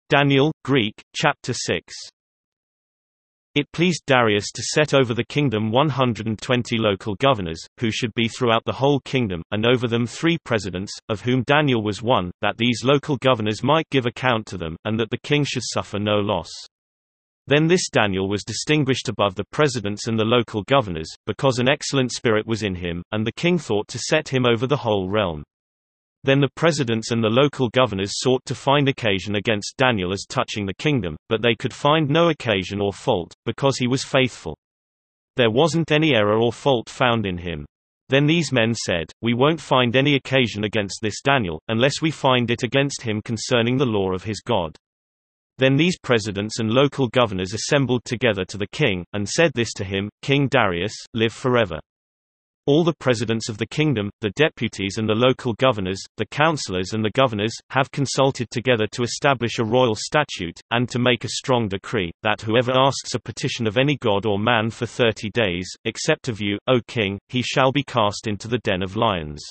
Daniel, Greek, chapter 6. It pleased Darius to set over the kingdom 120 local governors, who should be throughout the whole kingdom, and over them 3 presidents, of whom Daniel was one, that these local governors might give account to them, and that the king should suffer no loss. Then this Daniel was distinguished above the presidents and the local governors, because an excellent spirit was in him, and the king thought to set him over the whole realm. Then the presidents and the local governors sought to find occasion against Daniel as touching the kingdom, but they could find no occasion or fault, because he was faithful. There wasn't any error or fault found in him. Then these men said, "We won't find any occasion against this Daniel, unless we find it against him concerning the law of his God." Then these presidents and local governors assembled together to the king, and said this to him, "King Darius, live forever. All the presidents of the kingdom, the deputies and the local governors, the counselors and the governors, have consulted together to establish a royal statute, and to make a strong decree, that whoever asks a petition of any god or man for 30 days, except of you, O king, he shall be cast into the den of lions.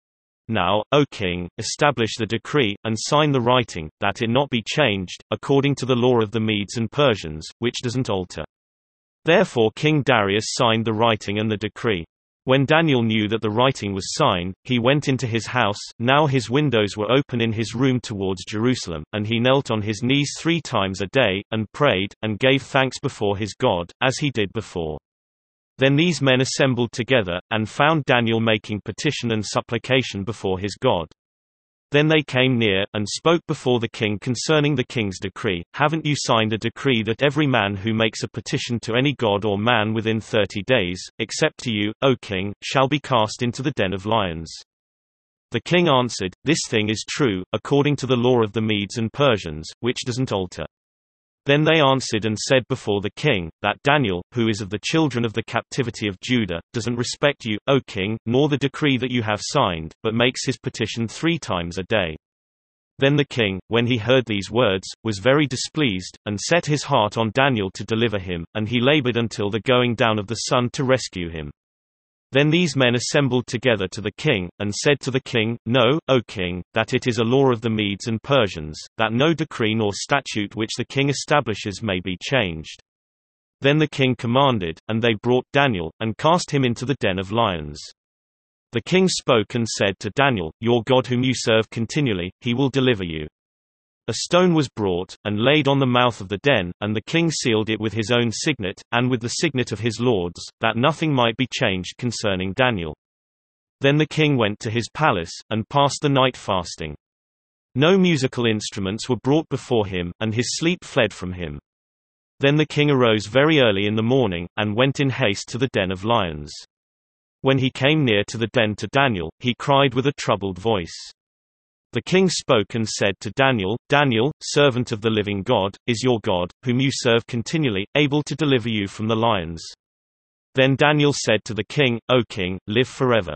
Now, O king, establish the decree, and sign the writing, that it not be changed, according to the law of the Medes and Persians, which doesn't alter." Therefore King Darius signed the writing and the decree. When Daniel knew that the writing was signed, he went into his house. Now his windows were open in his room towards Jerusalem, and he knelt on his knees 3 times a day, and prayed, and gave thanks before his God, as he did before. Then these men assembled together, and found Daniel making petition and supplication before his God. Then they came near, and spoke before the king concerning the king's decree. "Haven't you signed a decree that every man who makes a petition to any god or man within 30 days, except to you, O king, shall be cast into the den of lions?" The king answered, "This thing is true, according to the law of the Medes and Persians, which doesn't alter." Then they answered and said before the king, that Daniel, who is of the children of the captivity of Judah, doesn't respect you, O king, nor the decree that you have signed, but makes his petition 3 times a day. Then the king, when he heard these words, was very displeased, and set his heart on Daniel to deliver him, and he labored until the going down of the sun to rescue him. Then these men assembled together to the king, and said to the king, "Know, O king, that it is a law of the Medes and Persians, that no decree nor statute which the king establishes may be changed." Then the king commanded, and they brought Daniel, and cast him into the den of lions. The king spoke and said to Daniel, "Your God whom you serve continually, he will deliver you." A stone was brought, and laid on the mouth of the den, and the king sealed it with his own signet, and with the signet of his lords, that nothing might be changed concerning Daniel. Then the king went to his palace, and passed the night fasting. No musical instruments were brought before him, and his sleep fled from him. Then the king arose very early in the morning, and went in haste to the den of lions. When he came near to the den to Daniel, he cried with a troubled voice. The king spoke and said to Daniel, "Daniel, servant of the living God, is your God, whom you serve continually, able to deliver you from the lions?" Then Daniel said to the king, "O king, live forever.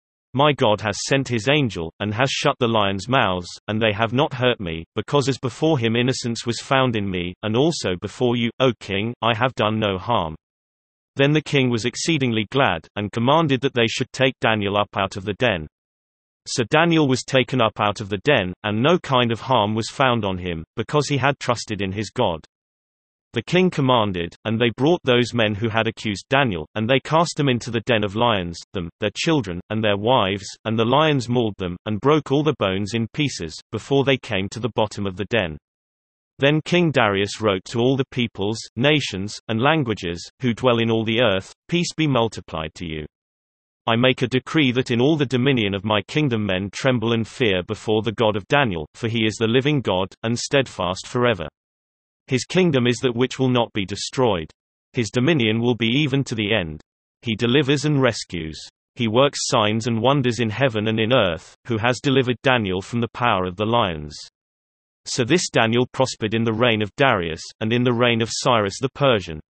My God has sent his angel, and has shut the lions' mouths, and they have not hurt me, because as before him innocence was found in me, and also before you, O king, I have done no harm." Then the king was exceedingly glad, and commanded that they should take Daniel up out of the den. So Daniel was taken up out of the den, and no kind of harm was found on him, because he had trusted in his God. The king commanded, and they brought those men who had accused Daniel, and they cast them into the den of lions, them, their children, and their wives, and the lions mauled them, and broke all the bones in pieces, before they came to the bottom of the den. Then King Darius wrote to all the peoples, nations, and languages, who dwell in all the earth, "Peace be multiplied to you. I make a decree that in all the dominion of my kingdom men tremble and fear before the God of Daniel, for he is the living God, and steadfast forever. His kingdom is that which will not be destroyed. His dominion will be even to the end. He delivers and rescues. He works signs and wonders in heaven and in earth, who has delivered Daniel from the power of the lions." So this Daniel prospered in the reign of Darius, and in the reign of Cyrus the Persian.